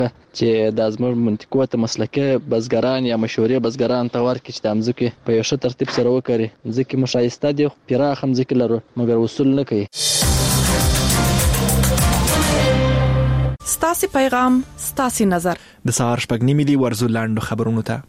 چې د زموږ منطقو ته مسلکي بزګران یا مشورې بزګران ته ورکړي چې د ځمکې په یو ښه ترتیب سره وکړي. ځکه مشایسته دي پراخ هم ځکه لرو مګر وصول نه کوي. ستاسي پیغام ستاسي نظر د سهار 8:30 دی ورزو لاندو خبرونو ته.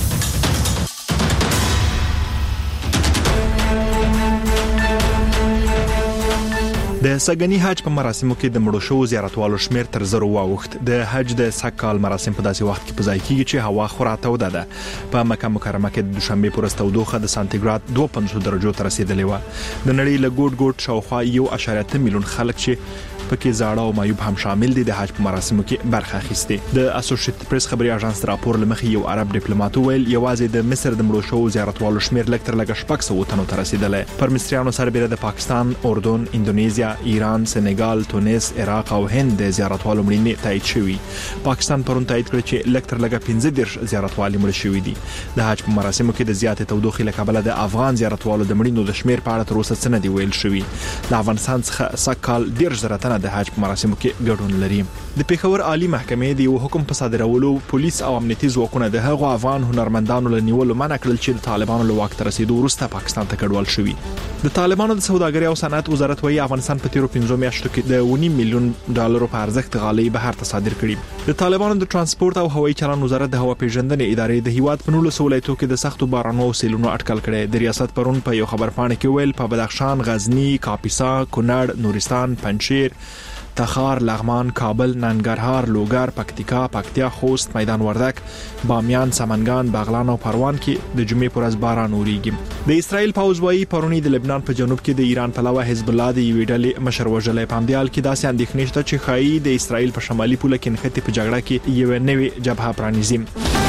د سګنی حج په مراسمو کې د مړو شو زیارتوالو شمیر تر 0 واوښت. د حج د سکال مراسم په داسې وخت کې په ځای کېږي چې هوا خورا توده ده. په مکه مکرمه کې د دوشنبه پر تودوخه د سانتیګراد 250 درجو ته رسیدلې و. د نړۍ له ګوټ شاوخوا 1.8 میلیون خلک چې پکې زاړه او معیوب هم شامل دي د حج په مراسمو کې برخه اخیسته. د اسوسییټډ پریس خبري اژانس راپور لمخې یو عرب ډیپلوماټ ویل یوازې د مصر د مړو شو زیارتوالو شمیر لږ تر لږه 600 تنو ته رسیدلې. پر مصریانو سره د پاکستان، اردن، اندونیزیا، ایران، سنگال، تونس، عراق او هند د زیارتوالو مړینې تایید شوي. پاکستان پرون تایید کړ چې لږ تر لږه 15 زیارتوالو مړ شوي دي. د حج په مراسمو کې د زیاتې تودوخې له کبله د افغان زیارتوالو د مړینو د شمیر په اړه تر اوسه څه نه دی ویل شوی. د افغانستان څخه سکال 10 تنه د حج په مراسمو کې ګډون لري. د پیښور عالی محکمې د یو حکم په صادرولو پولیس او امنیتي ځواکونه د هغو افغان هنرمندانو له نیولو منع کړل چې د طالبانو له واک ته رسیدو وروسته پاکستان ته کډوال شوي. د طالبانو د سوداګرۍ او صنعت وزارت وايي افغانستان په تیرو 15 میاشتو کې د 1.5 میلیون ډالرو په ارزښت غالۍ بهر ته صادر کړي. د طالبانو د ترانسپورت او هوایي چلند وزارت د هوا پیژندنې ادارې د هیواد په 19 ولایتونو کې د سختو بارانونو او سیلونو اټکل کړي. د ریاست پرون په یو خبرپاڼه کې ویل په بدخشان، غزنی، کاپیسا، کونړ، نورستان، پنجشیر، تخار، لغمان، کابل، ننګرهار، لوګر، پکتیکا، پکتیا، خوست، میدان وردک، بامیان، سمنګان، بغلان او پروان کې د جمعې پر ورځ باران وریږي. د اسرائیل پوځ وايي پرونی د لبنان په جنوب کې د ایران په لوا حزب الله د یوې ډلې مشر وژلې. په همدې حال کې داسې اندېښنې شته چې ښایي د اسرائیل په شمالي پوله کې نښتې په جګړه کې یو نوې جبهه پرانیزي.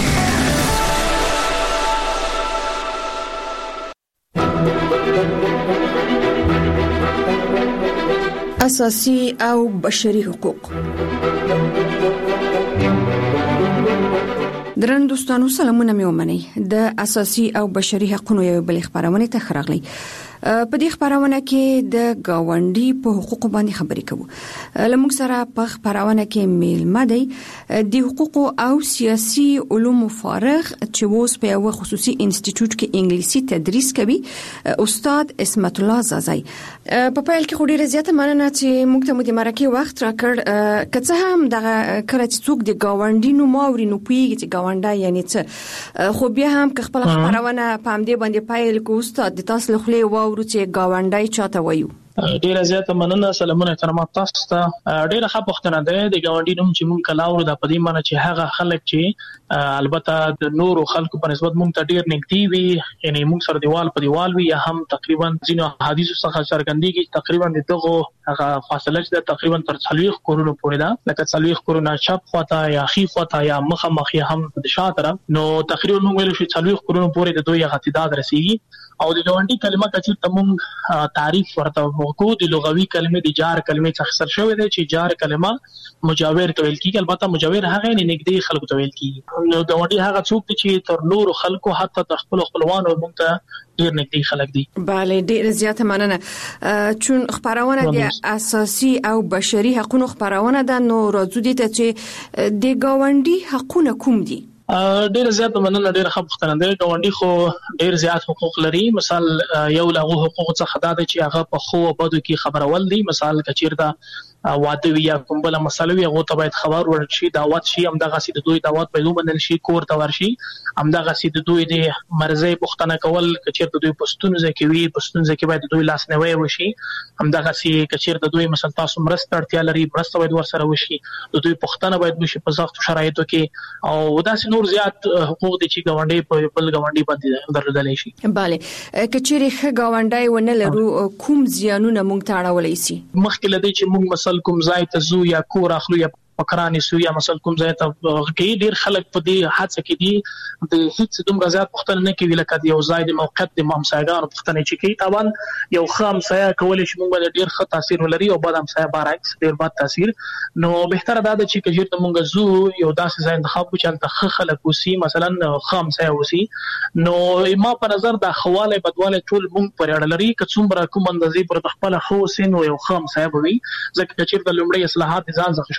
اساسي او بشري حقوق. درن دوستانو سلامونه مې ومنئ. د اساسي او بشري حقوقو یو بل خبرونه ته خراغلی. په دې خبرونه کې د گاونډي په حقوقو باندې خبرې کوو. لمونږ سره په خبرونه کې میلمه دی د حقوقو او سیاسي علومو فارغ چې اوس په یو خصوصي انسټیټیوټ کې انګلیسي تدریس کوي، استاد اسمت الله زازای. په پیل کې خوري زیاته مننه چې موږ ته د مرکه وخت راکړ. کڅه هم دغه کړه چې څوک د گاونډي نو ماوري نو پیږي چې گاونډي یعنی څه، خو بیا هم که خپل خبرونه په همدې باندې پیل کو استاد د تاسو له خلې واورو چې گاونډي چاته وایو. ډیره زیاته مننه. سلامونه احترامات تاسو ته. ډیره ښه پوښتنه ده. د گاونډي نوم چې مونږ کلاو د پدې معنی چې هغه خلک چې البته د نورو خلکو په نسبت مونږ ته ډیر نږدې وي، یعنی مونږ سره دیوال په دیوال وي، یا هم تقریبا ځینو حدیثو څخه څرګندېږي تقریبا دغه هغه فاصله چې تقریبا تر 40 کورونو پورې ده، لکه 40 کورونه چپ خواته یا خي خواته یا مخه مخ یا هم د شا طرف. نو تقریبا مونږ ویل شو 40 کورونو پورې د دوی غتیداد رسیږي. او د گاونډي کلمه چې تمون تعریف ورته وکړو، د لغوي کلمې د جار کلمې څخه اختصار شوی دی چې جار کلمه مجاور ته ویل کیږي. البته مجاور هغه نه نږدې خلکو ته ویل کیږي. نو گاونډي هغه څوک چې تر نورو خلکو حتی د خپلوانو مونږ ته ډیر نږدې خلک دي. بله ډیر زیاته مننه. چون خبرونه د اساسي او بشري حقوقو خبرونه ده، نو راځو دي ته چې د گاونډي حقوقونه کوم دي؟ ډیر زیات مننه. ډیر ښه پوښتنه ده. گاونډي خو ډیر زیات حقوق لري. مثال یو له حقوقو څخه دا ده چې هغه په خو او بدو کې خبرول دي. مثال کچیرته واده وی یا کوم بل مسله وی هغه ته باید خبر ورشي، دعوت شي، همدغه سي د دوی دعوت په لومندل شي، کور ته ورشي، همدغه سي د دوی د مرزي پوښتنه کول، کچیرته دوی پښتون ځکوي پښتون ځکه باید دوی لاس نه وي وشي، همدغه سي کچیرته دوی مثلا تاسو مرسته اړتیا لري، مرسته باید ورسره وشي، د دوی پښتنه باید وشي په سختو شرایطو کې. او داسې نور زیات حقوق دي چې گاونډي په بل گاونډي باندې درلودلی شي. bale کچېره ښه گاونډي ونه لرو کوم زیانونه مونږ ته اړولای شي؟ مخکې لدی چې مونږ مثلا کوم ځای ته زو یا کور اخلو یا پکرانی سو یا مثلا کوم ځای ته کې ډیر خلک په دې حادثه کې دي د هیڅ دومره زیات پښتنه نه کوي لکه د یو ځای د موقعیت د همسایګانو پښتنه چې کوي. طبعا یو خام سایه کول شي مونږ باندې ډیر ښه تاثیر ولري او بعد همسایه برعکس ډیر بد تاثیر. نو بهتره دا ده چې کجیر ته مونږ زو یو داسې ځای انتخاب وکړو چې ته خلک وسی مثلا خام سایه وسی. نو ما په نظر د خواله بدواله ټول مونږ پر اړه لري که څومره کوم اندازې پر خپل خو سین او یو خام سایه وي ځکه چې د لومړی اصلاحات ځان ځخه شروع کیږي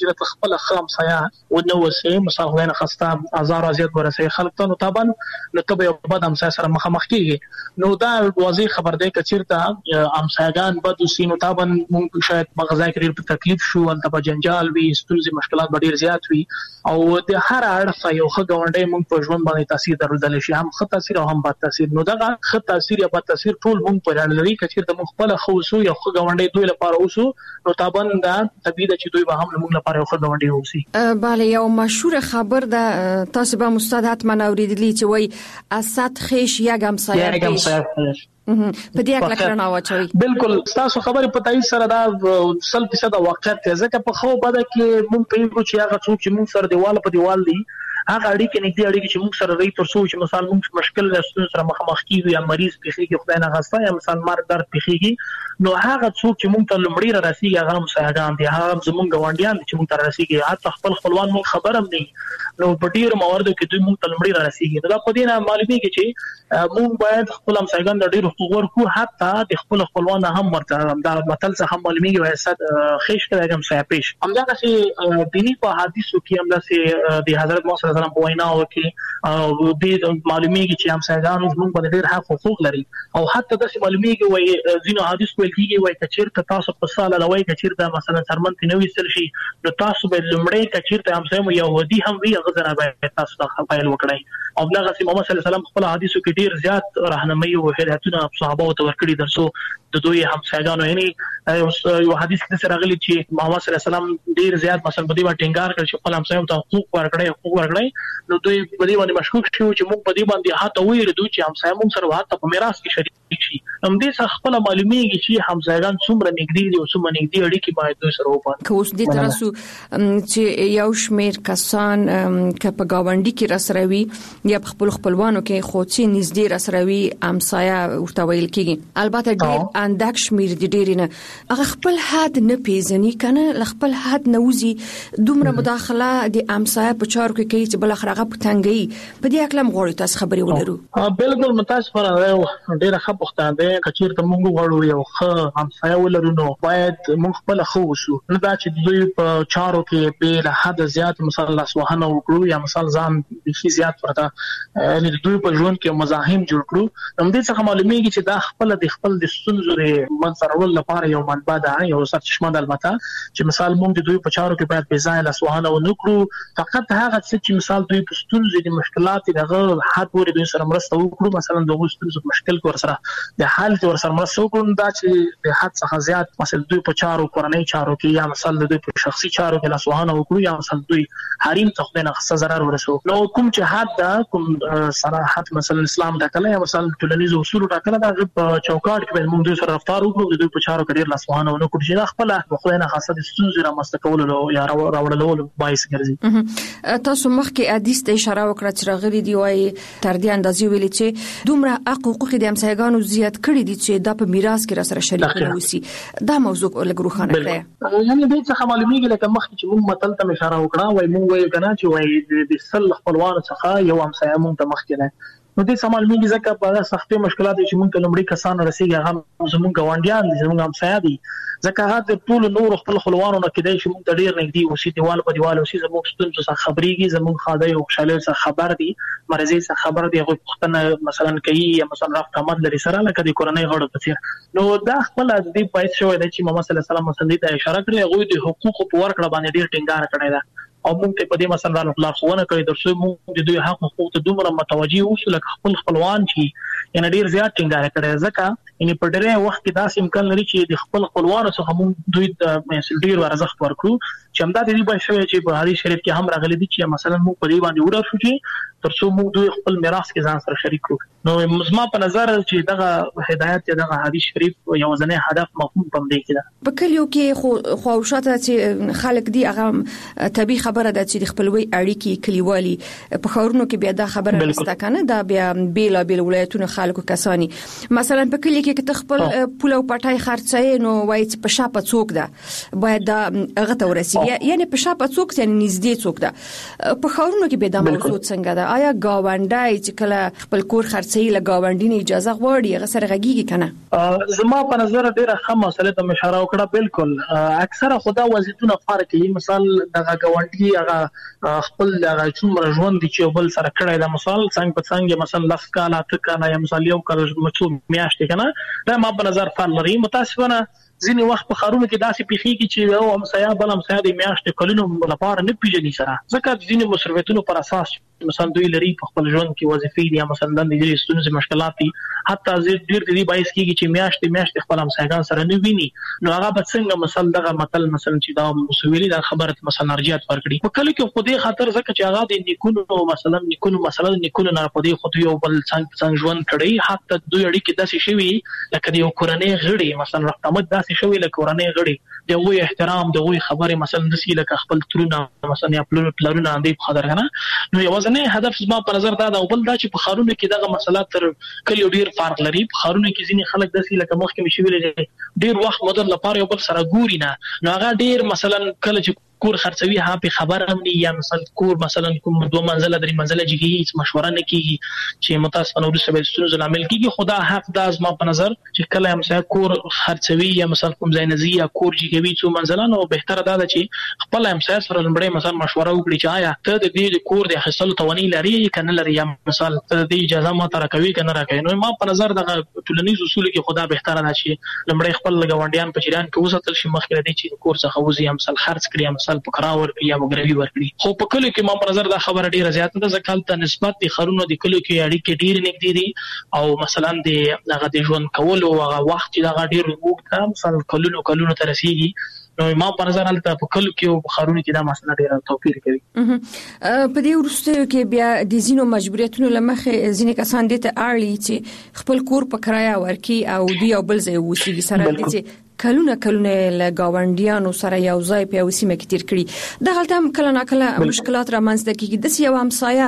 چې خپل خام سیا او نو وسه مثال غوښنه خسته هزار ازیات ورسې خلک ته نو طبعا نو ته به بعد هم سره مخامخ کیږي نو دا واضح خبر ده کچیرته امسایگان بد سینو طبعا ممکن شاید مغزا کې په تکلیف شو ان ته جنجال وي ستونزې مشکلات ډیر زیات وي او د هر اړخ یو ښه غونډه مونږ په ژوند باندې تاثیر درلودل شي هم ښه تاثیر او هم بد تاثیر نو دا ښه تاثیر یا بد تاثیر ټول مونږ په اړه لري کچیرته مونږ خپل خوسو یو ښه غونډه دوی لپاره اوسو نو طبعا دا طبيعي ده چې دوی به هم مونږ لپاره یو ښه غونډه اوسي bale یو مشهور خبر ده تاسو به مستعد حتما اوریدلی چې وای اسد خیش یګم سایه په دې اړه کړنه واچوي بالکل تاسو خبره پتاي سره دا 100% واقعیت ته ځکه په خو بده کې مونږ په یو چې هغه څوک چې مونږ سره دیواله په دیوال دی هغه اړیکې نږدې اړیکې چې موږ سره لري تر څو چې مثلا موږ مشکل رسول سره مخامخ کیږو یا مریض پیخي خدای نه غوښته یا مثلا مرګ درد پیخيږي نو هغه څوک چې موږ ته لمړی را رسیږي هغه هم سهاګان دي هغه زموږ غونډیان چې موږ ته رسیږي حتی خپل خپلوان موږ خبرم نه نو په ډیر مواردو کې دوی موږ ته لمړی را رسیږي دا په دې نه معلومیږي چې موږ باید خپل هم سهاګان د ډیر حقوق ورکو حتی د خپل خپلوان هم ورته دا متل څخه معلومیږي وای صد خیش کړه هم سایه پیش همدغه چې دینی په حدیثو کې هم د حضرت محمد صلی الله علیه وسلم په وینا او د معلومیږي چې همسایګانو زموږ په ډېر حق حقوق لري او حتی د معلومیږي وای ځینو حدیث ویل کیږي وای کچیرته تاسو په سال لوي کچیرته مثلا سرمن ته نوې سل شي نو تاسو به لمړی کچیرته همسایمو يهودي هم وي غزنه به تاسو ته فایل وکړي او دغه محمد صلی الله علیه وسلم خپل حدیثو کې ډیر زیات راهنمایي او هدایتونه صحابه او ورکړي درسو د دوی همسایګانو یعنی یو حدیث کې راغلی چې محمد صلی الله علیه وسلم ډیر زیات مثلا په دې باندې ټینګار کړ چې خپل همسایو ته حقوق ورکړي نو دوی په دې باندې مشکوک شو چې موږ په دې باندې هاته ویل دوی چې همسایه موږ سره هاته په میراث کې شریک شي هم دې څخه خپل معلومیږي چې همسایګان څومره نږدې دي او څومره نږدې اړیکې باید دوی سره وپاره که اوس دې ترسو چې یو شمیر کسان که په گاونډي کې راسروي یا په خپل خپلوانو کې خو چې نږدې راسروي همسایه ورته ویل کېږي البته ډیر اندک شمیر دي ډیر نه هغه خپل حد نه پیژني کنه خپل حد نه وزي دومره مداخله د همسایه په چارو کې کوي چې بل اخر هغه پټنګي په دې اکلم غوړي تاسو خبري ولرو بالکل متاسفانه ډیره ښه پوښتنه ده کچیر ته موږ غواړو یو ښه همسایه ولرو نو باید موږ خپل خو وسو نه دا چې دوی په چارو کې به حد زیات مثلا لاسوهنه وکړو یا مثلا ځان بشي زیات ورته یعنی دوی په ژوند کې مزاحم جوړ کړو هم دې څخه معلومیږي چې دا خپل د ستونزو منځرول لپاره یو منبع ده یو سرچشمه ده البته چې مثال موږ د دوی په چارو کې باید بې ځای لاسوهنه ونکړو فقط هغه چې مثال دوی په ستونزې د مشکلات دغه حد ورې دوی سره مرسته وکړو مثلا دغه ستونزې مشکل ور سره د حل ور سره مرسته وکړو دا چې د حد څخه زیات مثلا دوی په چارو کورنۍ چارو کې یا مثلا دوی په شخصي چارو کې لاسوهنه وکړو یا مثلا دوی حریم ته خدای نه خصه zarar ورسو نو کوم چې حد دا کوم صراحت مثلا اسلام ټاکله یا مثلا ټولنیز اصول ټاکله دا په چوکاټ کې موږ دوی سره رفتار وکړو دوی په چارو کې ډیر لاسوهنه ونکړو چې خپل خدای نه خاصه د ستونزې را مستقولو یا راوړلو باعث ګرځي تاسو مخکې حدیث ته اشاره وکړه چې راغلي دی وای تر دې اندازې ویلي چې دومره حقوق د همسایګانو زیات کړي دي چې دا په میراث کې را سره شریک وسی دا موضوع لګروخانه کړه یعنی دې څخه معلومیږي لکه مخکې چې موږ متل ته اشاره وکړه وای موږ وایو کنه چې وای د سل خپلوانو څخه یو همسایه موږ ته مخکې نه نو دې سمال میږي ځکه په سختي مشکلات چې موږ ته لمړي کسان رسیږي هغه زموږ غونډیان دي زموږ همسایه دي ځکه هغه د ټول نور خپل خپلوانو نه کېدای شي موږ ته ډیر نږدې اوسې دیوال په دیوال اوسې زموږ ستونزو څخه خبريږي زموږ خاده او خوشاله څخه خبر دي مرزي څخه خبر دي هغه پښتنه مثلا کوي یا مثلا رافت احمد لري سره لکه د کورنۍ غړو په څیر نو دا خپل د دې پایښت شوی دی چې محمد صلی الله علیه وسلم مسندې ته اشاره کړې هغه د حقوقو په ورکړه باندې ډیر ټینګار کړی دی او موږ ته په دې مثلا لارښوونه کوي درسو موږ د دوی حق حقوق ته دومره متوجي اوسو لکه خپل خپلوان چې یعنی ډیر زیات ټینګار کړی ځکه یعنی په ډېر وخت کې داسې امکان لري چې د خپل خپلوانو څخه موږ دوی د ډیر ارزښت ورکړو چې همدا د دې په شوی چې په حدیث شریف کې هم راغلي دي چې مثلا موږ په دې باندې ورسو چې ترڅو موږ دوی خپل میراث کې ځان سره شریک کړو نو زما په نظر چې دغه هدایت دغه حدیث شریف یو ځنه هدف مفهوم پم دی کړه په کلیو کې خو شاته چې خلک دی هغه طبي خبره ده چې خپلوي اړیکې کلیوالي په خورونو کې بیا دا خبره نشته کنه دا بیا بیل ولایتونو خلکو کسانی مثلا په کلی کې خپل پوله او پټای خرڅای نو وایي چې په شاپه څوک ده باید دا هغه ته ورسیږي یعنی په شاپه څوک یعنی نږدې څوک ده په خاورونو کې به د موضوع څنګه ده آیا گاونډي چې کله خپل کور خرڅي له گاونډي نه اجازه غواړي هغه سره غږیږي کنه زما په نظر ډیره ښه مسله ته اشاره وکړه بالکل اکثره خدا وضعیتونه فرق کوي مثال د گاونډي هغه خپل د څومره ژوند دي چې بل سره کړی دا مثال څنګه په څنګه مثلا لاس کاله تکاله یا مثال یو کال مچو میاشتې کنه دا ما په نظر فرق لري متاسفانه ځینې وخت په خارونو کې داسې پیخي چې یو همسایا بل همسایا د میاشتې کلونو لپاره نه پیژني سره ځکه ځینې مسؤلیتونو پر اساس مثلا دوی لري په خپل ژوند کې وظیفې دي مثلا د دې ستونزې مشکلات دي حتی ډېر دې باعث کیږي چې میاشتې خپل همسایگان سره نه ویني نو هغه به څنګه مثلا دغه متل مثلا چې دا مسویلي د خبره مثلا ارجحیت ورکړي په کله کې خو دې خاطر ځکه چې هغه د نیکونو مثلا نیکونو نه په دې خو یو بل څنګه ژوند کړي حتی دوی اړیکې داسې شوي لکه یو کورنۍ غړي مثلا رحمت داسې شوي لکه کورنۍ غړي د وی احترام د وی خبره مثلا دسی لکه خپل ترونه مثلا یا پلرونه اندې خبر کنه نو یوازنه هدف زما په نظر دا او بل دا چې په خارونو کې دغه مسله تر کله ډیر فرق لري په خارونو کې ځینې خلک دسی لکه مخکې مشي ویل ډیر وخت مدد لپاره یو بل سره ګوري نه نو هغه ډیر مثلا کله چې کور خرڅوي ها په خبره هم یا مثلا کور مثلا کوم 2 منزله 3 منزله جګي مشوره نه کیږي چې متاسفانه ورسره به ستونزې عامل کیږي خدا حق د ازما په نظر چې کله هم سره کور خرڅوي یا مثلا کوم ځای نزي یا کور جګوي څو منزله نو بهتره ده چې خپل هم سره لمړی مثلا مشوره وکړي چې آیا ته د دې کور د حاصل تواني لري کنه لري یا مثلا ته د اجازه ما تر کوي کنه راکوي نو ما په نظر د ټولنیز اصول کې خدا بهتره ده چې لمړی خپل غونډیان په جریان کې وساتل شي مخکې د چې کور څخه وزي هم مثلا خرڅ کړی مثلا په قراور یا مګروي ورکړي خو په کله کې ما په نظر دا خبره ډیره زیاته ده ځکه ته نسبت د خرونو د کله کې اړیکې ډیر نږدې دي او مثلا د هغه د ژوند کول او هغه وخت چې دا ډیر وګړه مثلا کلونو تر رسیدي نو ما په نظر حالت په کله کې او خرونو کې دا مسله ډیره توپیر کوي په دې ورسته کې بیا د زینو مجبوریتونو لمخه ځینې کسان دي ته اړلی چې خپل کور په کرایه ورکي او دی او بل ځای وسیږي سره دي کلونه له گاونډیانو سره یو ځای په وسیمه کې تیر کړي د غلطه هم کله ناکله مشکلات رامنځته کیږي د یو همسایه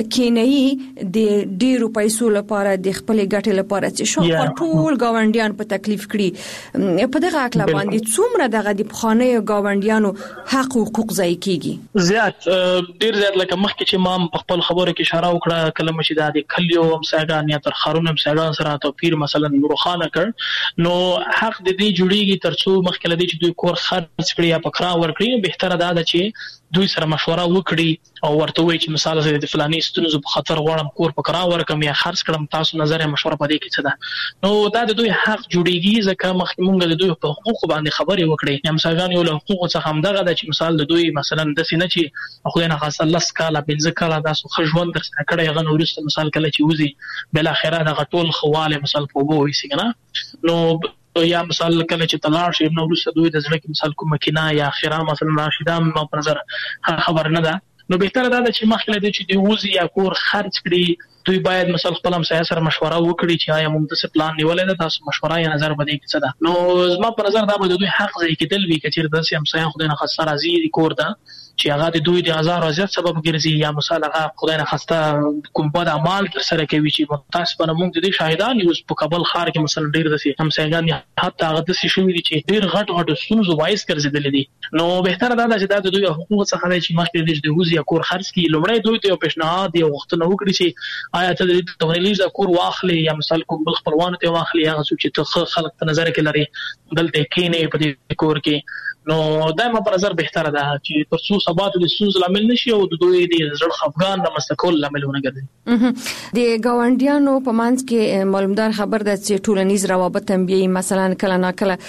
کینې د ډیرو پیسو لپاره د خپل ګټې لپاره چې شو ټول گاونډیان په تکلیف کړي په دغه اکلا باندې څومره دغه د خانه گاونډیانو حق او حقوق ځای کیږي زیات ډیر زیات لکه مخکې چې ما په خپل خبره کې اشاره وکړه کله مشي د کلیو همسایگان یا تر خارون همسایگان سره توپیر مثلا روخانه کړ نو حق د دې جوړیږي ترڅو مخکې لدی چې دوی کور خرڅ کړي یا پکرا ورکړي بهتره ده چې دوی سره مشوره وکړي او ورته وایي چې مثال زه د فلاني ستونزو په خاطر غواړم کور پکرا ورکم یا خرڅ کړم تاسو نظر مشوره پدې کې څه ده نو دا د دوی حق جوړیږي ځکه مخکې مونږ د دوی په حقوق باندې خبرې وکړي هم ساګان یو له حقوق څخه هم دغه د چې مثال د دوی مثلا د سینې چې خو نه خاصه الله سکاله بنځ کاله تاسو خژوند در سره کړی غن ورسته مثال کله چې وزي بل اخره دغه ټول خواله مثال په وو وي څنګه نو یا مثال کله چې طلاق شي نو ورسره دوی د ځړ کې مثال کومه کینا یا اخره مثلا راشدام نو پر نظر خبر نه ده نو بهتره ده چې مخکې د چې دی وزي یا کور خرڅ کړي دوی باید مثلا خپل هم سره مشوره وکړي چې آیا موږ د څه پلان نیولای ده تاسو مشوره یا نظر بده کې څه ده نو زما په نظر دا به دوی حق ځای کې دل وی کچیر د سیم سایه خدای نه خاصه راځي کور ده چې هغه د دوی د هزار ازیات سبب ګرځي یا مثلا هغه خدای نه خاصه کوم بد اعمال تر سره کوي چې متاسفانه موږ د دې شاهدان یو په کابل ښار کې مثلا ډیر دسي همسایگان حتی هغه د شي دي چې ډیر غټ ستونزو وایس ګرځیدل دي نو بهتره ده چې د دوی حقوق څخه دی چې مخکې د وزي کور خرڅ کی لومړی دوی ته پیشنهاد یو وخت نه وکړي چې آیا ته د تونلیز کور واخلي یا مثلا کوم بل خپلوان ته واخلي هغه چې ته خلک ته نظر کې لري دلته کینې په دې کور کې نو دایمه پر نظر بهتره ده چې ترڅو ثبات د سوز لامل نشي او د دوی د زړه خفقان د مستقل لاملونه ګرځي د ګاونډیانو په منځ کې معلومدار خبر ده چې ټولنیز روابط هم بي مثلا کله ناکله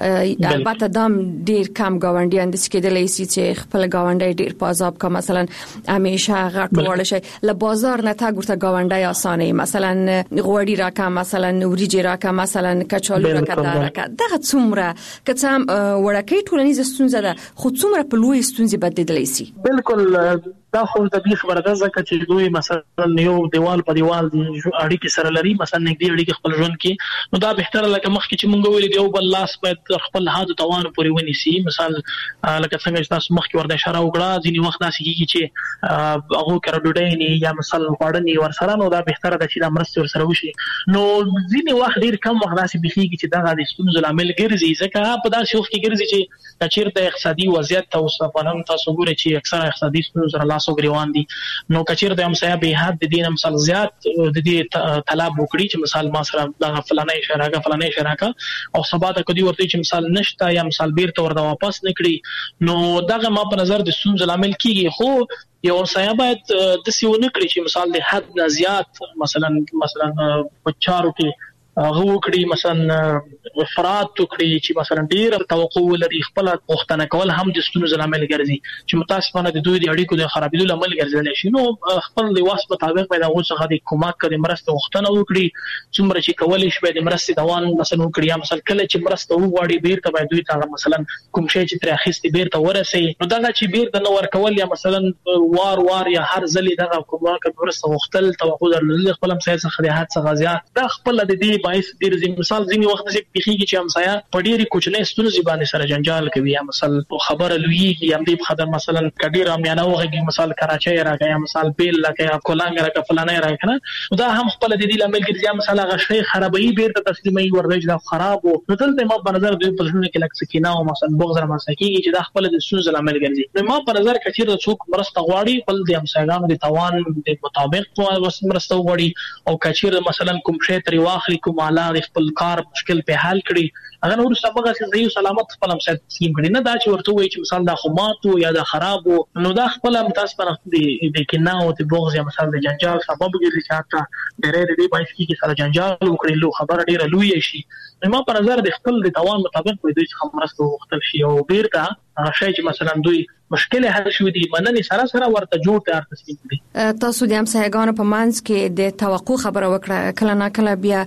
البته دام ډیر کم ګاونډیان د سکیدلې سي چې خپل ګاونډي ډیر په عذاب کا مثلا همیشه غټ وړ شي له بازار نه تا ګورته ګاونډي اسانه مثلا غوړی راکا مثلا نوريجي راکا مثلا کچالو راکا دغه څومره کڅم وړکې ټولنیز ستونزه ده خو څومره په لوی ستونزې بدلېدلی سي بالکل دا خو د دې خبره ده ځکه چې دوی مثلا یو دیوال په دیوال اړیکې سره لري، مثلا نږدې اړیکې خپل ژوند کې، نو دا بهتره لکه مخکې چې مونږ ویل یو بل لاس باید خپل حد توان پورې ونیسي. مثال لکه څنګه چې تاسو مخکې ورته اشاره وکړه ځینې وخت داسې کېږي چې هغه کړه ډوډۍ نه یا مثلا خوړ نه ورسره، نو دا بهتره ده چې دا مرسته ورسره وشي. نو ځینې وخت ډیر کم وخت داسې بخیږي چې دا د ستونزو لامل ګرځي، ځکه په داسې وخت کې ګرځي چې چیرته اقتصادي وضعیت او سفرن تاسو ګورئ چې اکثره اقتصادي ستونزې سره لاس او ګریوان دي. نو کچیرته هم سیا به حد دین مثال زیات د دې طلب وکړي چې مثال ما سره دا فلانه شراکه او سبا ته کدي ورته چې مثال نشته یا مثال بیرته ورته واپس نکړي، نو دغه ما په نظر د ستونزې لامل کیږي. خو یو سیا باید د سیونه کړی چې مثال د حد نه زیات مثلا په چارو کې هغه وکړي، مثلا افراط وکړي چې مثلا ډیر توقع لري خپل وختنه کول هم د ستونزو لامل ګرځي چې متاسفانه د دوی د اړیکو د خرابېدو لامل ګرځي شي. نو خپل د واس مطابق پیدا غوښه د کومک کړي مرسته وختنه وکړي، څومره چې کولای شي د مرستې دوام مثلا وکړي، یا مثلا کله چې مرسته وغواړي بیرته باید دوی ته مثلا کوم شی چې تر اخیستي بیرته ورسي، نو دا چې بیرته نو ورکول یا مثلا وار یا هر ځلې دغه کومک مرسته وختل توقع درلودل خپل مسایل څخه د حد څخه زیات دا خپل د دې باعث ډیر مثال ځینې وخت چې بخیږي چې همسایا په ډېری کوچنۍ ستونزې باندې سره جنجال کوي، یا مثلا خبره لویږي یا دې خبره مثلا کډیر امیانه وغږی مثال کراچۍ راغی یا مثال بیل لکه یا کولانګ راکه فلانه راکنه، دا هم خپل د دې لامل ګرځي مثلا غشي خرابوي بیرته تسلیمي ورځي دا خراب او نو دلته ما په نظر دوی په ژوند کې لکه سکینه او مثلا بغض رامنځته کیږي چې دا خپل د ستونزې لامل ګرځي. نو ما په نظر کې چې څوک مرسته غواړي بل د همسایګانو د توان د مطابق مرسته غواړي او کچیر مثلا کوم شی تر واخلي کوم اعلی خپل کار مشکل په حل کړي، هغه نور سبق چې زیو سلامت خپل هم تسلیم کړي، نه دا چې ورته وایي چې مثال دا خماتو یا دا خراب نو دا خپل هم تاسو په د کینه او د بغض یا مثال د جنجال سبب ګرځي چې حتی ډېرې دې باعث کیږي چې سره جنجال وکړي لو خبره ډیره لوی شي. نو ما په نظر د خپل د توان مطابق وي دوی څخه مرسته وختل شي او بیرته هغه شی چې مثلا دوی مشکل حل شو دي مننه سره ورته جوړ تیار تسلیم کړي. تاسو د همسایګانو په منځ کې د توقع خبره وکړه، کله نه کله بیا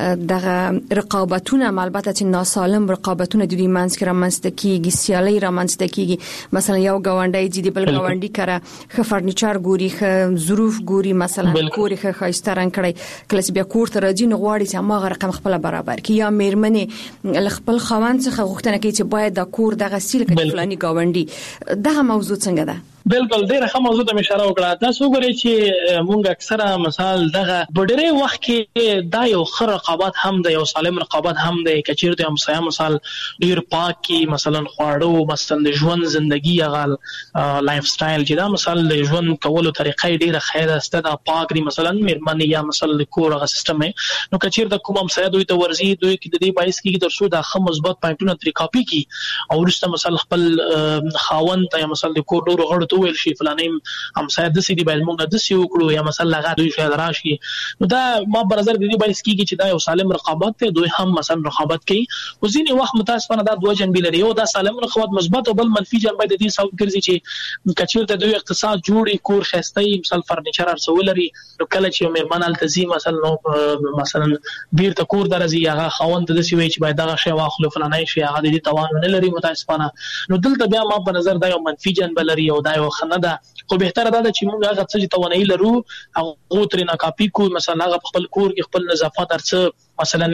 دغه رقابتونه البته چې ناسالم رقابتونه د دوی منځ کې رامنځته کیږي، سیالي رامنځته کیږي، مثلا یو ګاونډي چې د بل ګاونډي کړه خ فرنیچر ګوري، خ ظروف ګوري، مثلا کور خ خاستران کړي، کله چې بیا کور ته راځي نو غواړي چې هغه رقم خپل برابر کړي، یا میرمنې خپل خاوند څخه غوښتنه کوي چې باید د کور دغه سیل کې فلاني ګاونډي. دا موضوع څنګه ده؟ بالکل ډیره ښه موضوع ته اشاره وکړه. تاسو ګورئ چې مونږ اکثره مثال دغه ډېری وخت کې دا یو ښه رقابت هم ده، یو سالم رقابت هم ده، کچیر د همسایه مثال ډیر پاکي مثلا خواړو مثلا د ژوند زندگی هغه لایف سټایل چې دا مثال د ژوند کولو طریقې ډیره خیره است دا پاک دي مثلا میرمنې یا مثلا د کور هغه سیستم نو کچیر د کوم همسایه دوی ته ورزي دوی کې د دې باعث کېږي تر څو دا ښه مثبت پوینټونه تری کاپي کی او ورسته مثلا خپل خاوند ته مثلا د کور ډور غړ ویل شي فلانیم همسایه د سې دی باید موږ د سې وکړو یا مثلا لغه دوی شاید راشي، نو دا ما پر نظر د دې باعث کیږي چې دا یو سالم رقابت ته دوی هم مثلا رقابت کوي. خو ځینې وخت متاسفانه دا دوه جنبې لري، یو دا سالم رقابت مثبت او بل منفي جنبه د دې سبب ګرځي چې کچیر ته دوی اقتصاد جوړي کور خسته مثلا فرنیچر ارسول لري، نو کله چې مېرمن التزي مثلا بیرته کور درځي هغه خاوند د سې وی چې باید دا شی واخلو فلانه شي هغه د توان نه لري متاسفانه، نو دلته بیا ما په نظر دا یو منفي جنبه لري او دا خنه ده. خو بهتره ده چې موږ هغه څه چې توانایي لرو هغه ترې نه کاپي کو، مثلا هغه خپل کور کې خپل نظافت ارڅ مثلا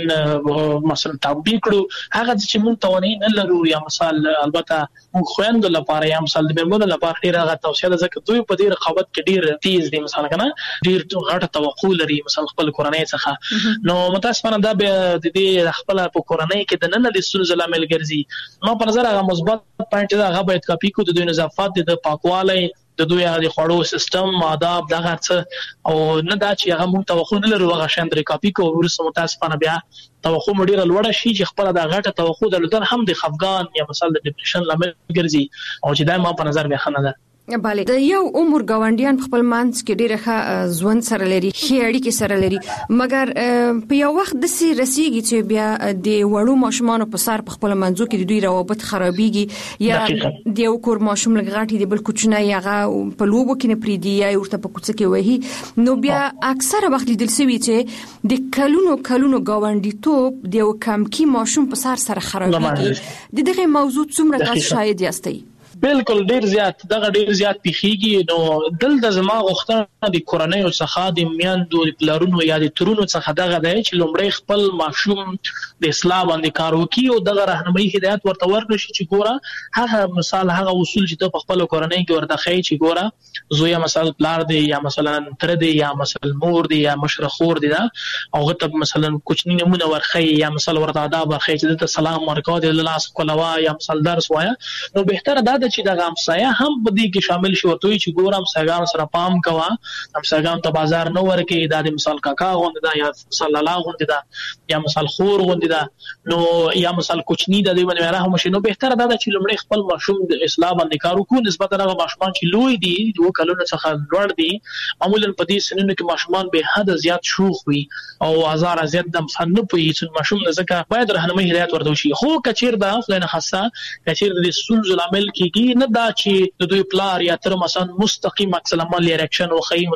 تطبیق کړو، هغه چې موږ توانایي نه لرو یا مثلا البته موږ خويندو لپاره یا مثلا د میرمنو لپاره ډیر هغه توصیه ده ځکه دوی په دې رقابت کې ډیر تیز دي مثلا کنه ډیر غټه توقع لري مثلا خپل کورنۍ څخه، نو متاسفانه دا د دې خپل په کورنۍ کې د نن د ستونزو لامل ګرځي. ما په نظر هغه مثبت پوینټ دا هغه باید کاپي کو، د دوی نظافت د پاکوالی د دوی هغه خوړو سیستم آداب دغه څه او نه دا چې هغه موږ توقع نه لرو هغه شان درې کاپي کو ورسره متاسفانه بیا توقع ډیره لوړه شي چې خپل د غټه توقع درلودل هم د خفګان یا مثلا د ډیپریشن لامل ګرځي او چې دا ما په نظر بیا خنه ده. بله د یو عمر ګاونډیان خپل منځ کې ډیره ښه ژوند سره لري، ښه اړیکې سره لري، مګر په یو وخت د سي رسیږي چې بیا د وړو ماشومان په سر په خپل منځو کې د دوی روابط خرابېږي یا د یو کور ماشوم لګاټي د بل کوچنی هغه په لوبو کې نه پریدي یا ورته په کوڅه کې وهي، نو بیا اکثره وخت لیدل شوی چې د کلونو ګاونډي توپ د یو کم کی ماشوم په سر خرابېږي. د دغه موضوع څومره تاسو شاهد یاستئ؟ بالکل ډیر زیات پیخیږي. نو دلته زما غوښتنه د کورنۍ او څخه د میاندو پلارونو یا د ترونو څخه دغه دی چې لومړی خپل ماشوم د اصلاح باندې کار وکړي او دغه راهنمایي هدایت ورته ورکړي چې ګوره هغه مثال هغه اصول چې ته په خپل کورنۍ کې ورته ښایي چې ګوره زوی مثلا پلار دی یا مثلا تر دی یا مثلا مور دی یا مشر خور دی دا او غته مثلا کوچنی نمونه ورخی یا مثلا ورته آداب ورخی چې ته سلام ورکوه د لاس کولوا یا مثلا درس وایا. نو بهتره دا چې دغه همسایه هم په دې کې شامل شي ورته چې ګورم همسایه‌ګان سره پام کوه، همسایه‌ګان ته بازار نه ورکې، دا د مثال کاکا غوندې دا یا مثال لالا غوندې دا یا مثال خور غوندې دا نو یا مثال کوچنی د دې باندې رحم شي. نو بهتره دا چې لومړی خپل ماشوم د اصلاح باندې کار وکړو. نسبت هغه ماشومان چې لوی دي د کلونو څخه لوړ دي معمولا په دې سنونو کې ماشومان به حد زیات شوخ وي او هزار زیات د مصنف په هیڅ ماشوم نه ځکه باید راهنمایي هدایت ورته وشي. خو کچیر دا خلنه خاصه کچیر د سولز العمل کېږي نه دا چې د دوی پلار یا تر مثلا مستقیم عکس العمل ریاکشن او خیم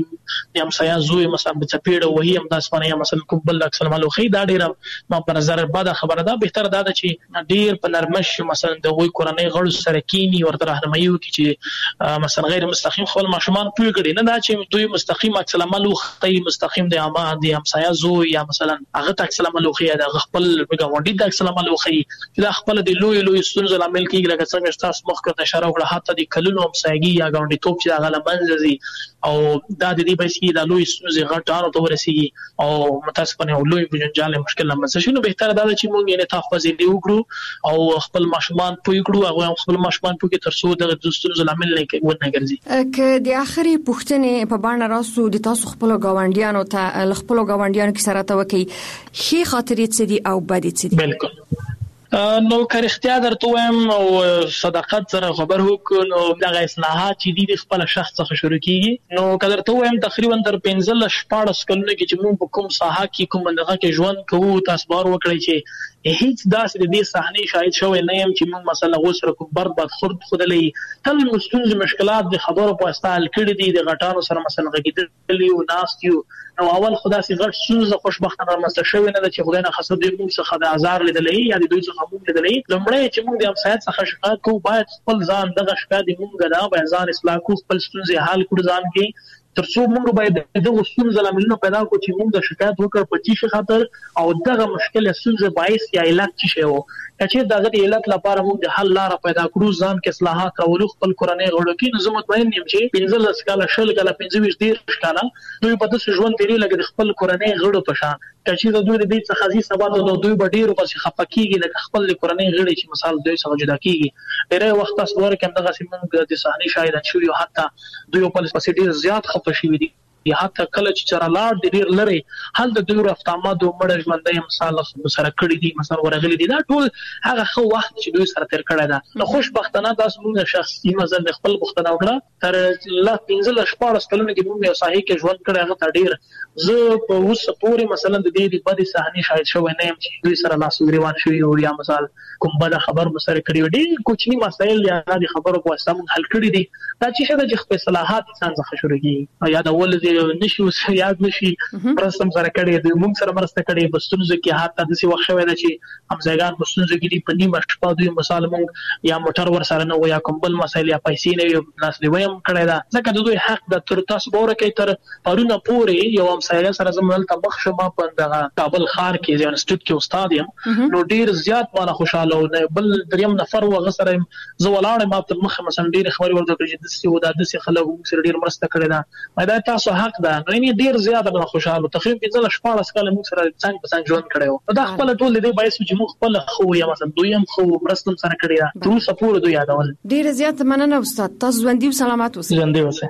یم سیا زوی مثلا په پیډه وهي هم د اسپانیا مثلا کوبل عکس العمل خو دا ډیر ما په نظر بعد خبره ده. بهتر دا چې ډیر په نرمش مثلا د وی کورنۍ غړو سره کینی ورته راهنمایي وکړي چې مثلا غیر مستقیم خپل ماشومان پوي کړي نه دا چې دوی مستقیم عکس العمل خو مستقیم د عامه د همسایا زوی یا مثلا هغه عکس العمل خو یا د خپل ګاونډي د عکس العمل خو چې دا خپل د لوی ستونزې لامل کیږي لکه څنګه تاسو مخکې اشاره وکړه حتی د کلونو همسایګي یا ګاونډي توپ چې هغه لمنځي او دا د دې بسې د لوی ستونزې غټانو ته ورسیږي او متاسفانه لوی بجنجال مشکل لمنځه شنو. بهتره دا چې موږ یې تفاصیل وکړو او خپل ماشومان پوي کړو او خپل ماشومان پوي ترڅو د ستونزې لامل نه ګرځي. که د اخري پوښتنې په باندې راسو د تاسو خپل ګاونډیانو ته خپل ګاونډیانو کې سره ته وکي خي خاطرې څه دي او بدې څه دي؟ بالکل نو کارختیا درته وایم او صداقت سره خبر وکړو نو دغه اصلاحات چې د خپل شخص څخه شروع کیږي. نو کله ته وایم تقریبا تر 15-14 کلونو کې چې موږ په کوم ساحه کې کوم دغه کې ژوند کوو تاسو بار وکړئ چې هیڅ داسې د دې صحنې شاهد شوی نه يم چې موږ مثلا غوسره کوم بد خودلې تل مستونز مشکلات د خبرو په استعمال کړي دي د غټانو سره مثلا غږیدلی او ناستیو. نو اول خدا سي غټ سوزه خوشبختانه رامسته شوی نه چې خدای نه خاصه دې موږ څخه د آزار لیدلې یا د دوی څخه موږ لیدلې. لومړی چې موږ د همسایت څخه شکایت کوو باید خپل ځان دغه شکایت موږ دا باید ځان اصلاح کوو خپل ستونزې حل کړو ځان کې ترڅو موږ باید دغه ستونزې لاملونه پیدا کړو چې موږ د شکایت وکړ په چی خاطر او دغه مشکل ستونزې باعث یا علت څه وو چې دغه علت لپاره موږ د حل لار پیدا کړو ځان کې اصلاحات راولو خپل کورنۍ غړو کې نظم مطمئن یم چې 15 کاله شل کاله 25 کاله دوی په داسې ژوند تیری لګي خپل کورنۍ غړو په شان چې د دوی د دې څخه ځي سبا د دوی ډیرو پسې خپکیږي لکه خپل کورنۍ غړي چې مثال دوی څخه جدا کیږي ډېر وخت تاسو ورکه دغه سیمه د صحنې شاهد شوی او حتی دوی په پسې ډیر زیات خپه شوی دي یا حتی کله چې چرلاړ د ډیر لري حل د دوی رفتامات او مړ ژوندۍ مثال سره کړی دي مثلا ورغلي دي دا ټول هغه خو وخت چې دوی سره تیر کړی دا نو خوشبختانه تاسو موږ شخصي مثلا خپل بوختنه وکړه تر لا 15-14 کلونو کې موږ یو صحیح کې ژوند کړی هغه ډیر زه په اوسه پورې مثلا د دې بدې صحنې شاهد شوی نه یم چې دوی سره لاس ګریوان شوی او یا مثال کوم بل خبر مسره کړی ډیر کوچنی مسایل یا د خبرو په واسطه موږ حل کړی دي دا چې شته چې خپل اصلاحات انسان څخه شروع کیږي یا د ول نشو یاد نشي پرستم سره کړي د موږ سره مرسته کړي بستونځ کې حتی د څه وخت شوی دی چې همځایګان بستونځ کې دی په نیمه شپه دوی مثال موږ یا موټر ور سره نه ویا کوم بل مسایل یا پیسې نه یو ناس دی ویم کړی دا ځکه د دوی حق د تر تاسو بوره کې تر پرونه پورې یو همسایه سره زموږ ته مخ شمه په دغه کابل ښار کې ځان انسټیټیوټ کې استاد یم نو ډیر زیات مانه خوشاله او بل دریم نفر وغسره زه ولاړم ما ته مخ مثلا ډیر خبري ورته کړی د څه ودا د څه خلک سره ډیر مرسته کړی دا دا تاسو حق ده نو ډیر زیات نه خوشاله تقریبا 15-14 کال موږ سره څنګه په څنګه ژوند کړو دا خپل ټول دې باعث چې موږ خپل خو یا مثلا دویم خو مرستم سره کړی دا تر سپور دوی یادول ډیر زیات مننه استاد تاسو ژوندۍ او سلامات اوسئ ژوندۍ اوسئ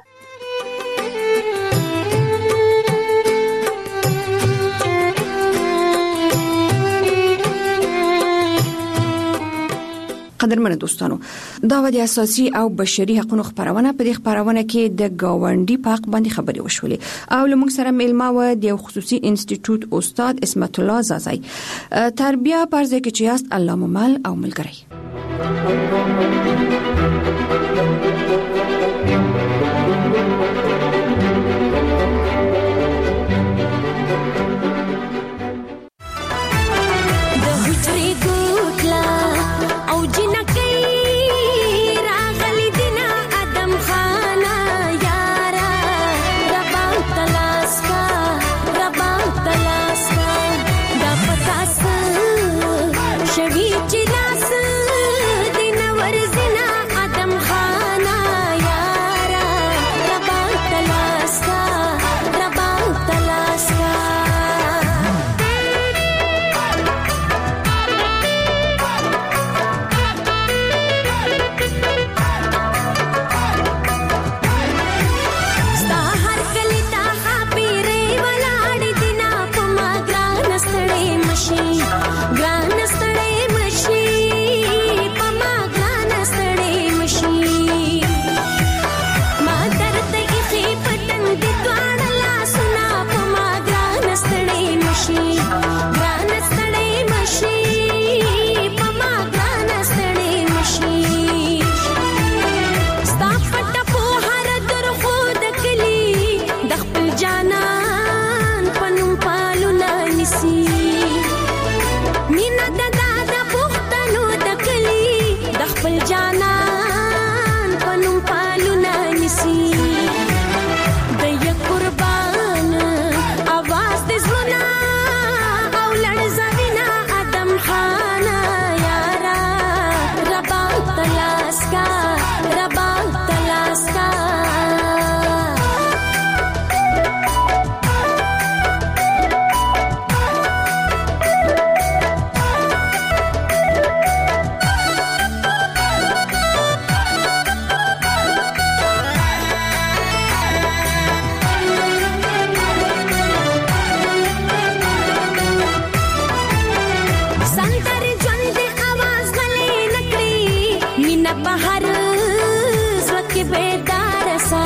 قدرمنو دوستانو دا د اساسي او بشري حقوقو خبرونه په دې خبرونه کې د گاونډي په حق باندې خبرې وشولې او لمونږ سره میلمه و د خصوصي انسټیټیوټ استاد اسمت الله زازای تربیه پرځه کې چې است الله ممل او ملګری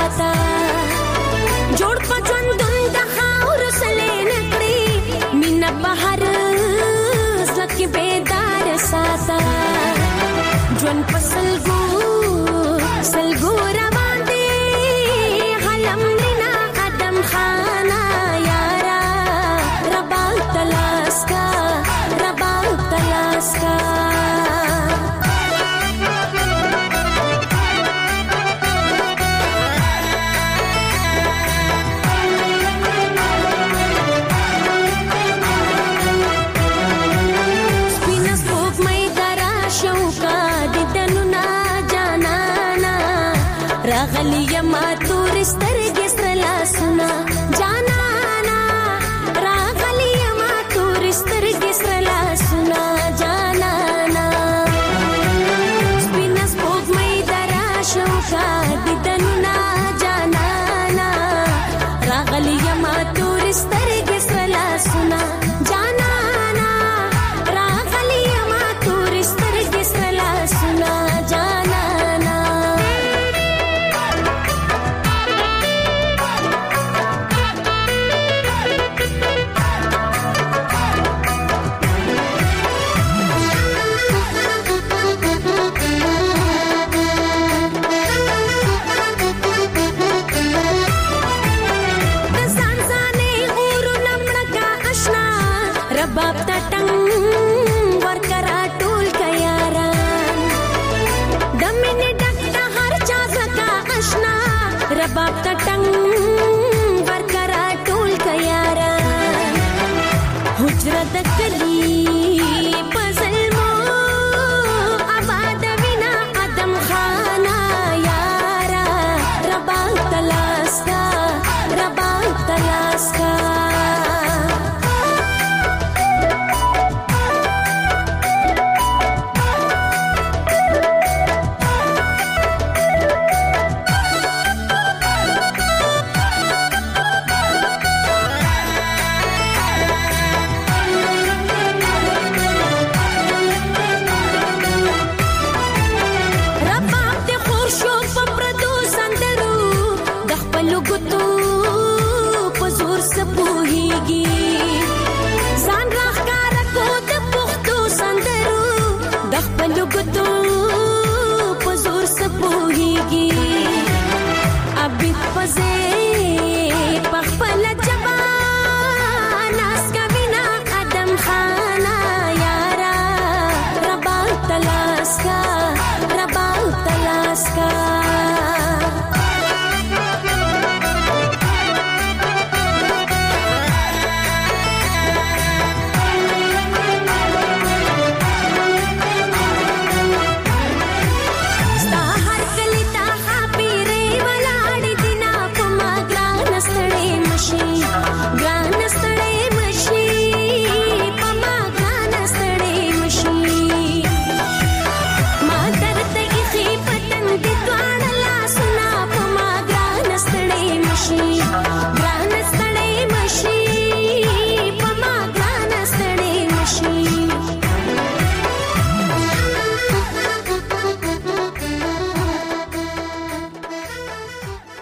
ساته جوړ پچوندون د خاور سلې نکړي مینا بهر زکه بیدار ساته جون پسلګو سلګو روان دي حلم لنا قدم خانا یارا ربا تلاسکا راغلی یما تور سترګې سره لاسونه جانانا راغلی یما تور سترګې سره لاسونه جانانا سپینا سپوږمۍ درا شوکا دیدنونه جانانا راغلی یما تور سترګې سره لاسونه جانانا راغلی یما تور سترګې سره لاسونه جانانا رباب تټنګ ورکرا ټول کياران دمنه ډکټه هر چا زکا آشنا رباب تټنګ ورکرا ټول کياران حجره د کلی پزلمو آباد وینا ادم خانا یارا رباب تلاسکا رباب ته خور شو په پردو سندرو د خپل ګوتو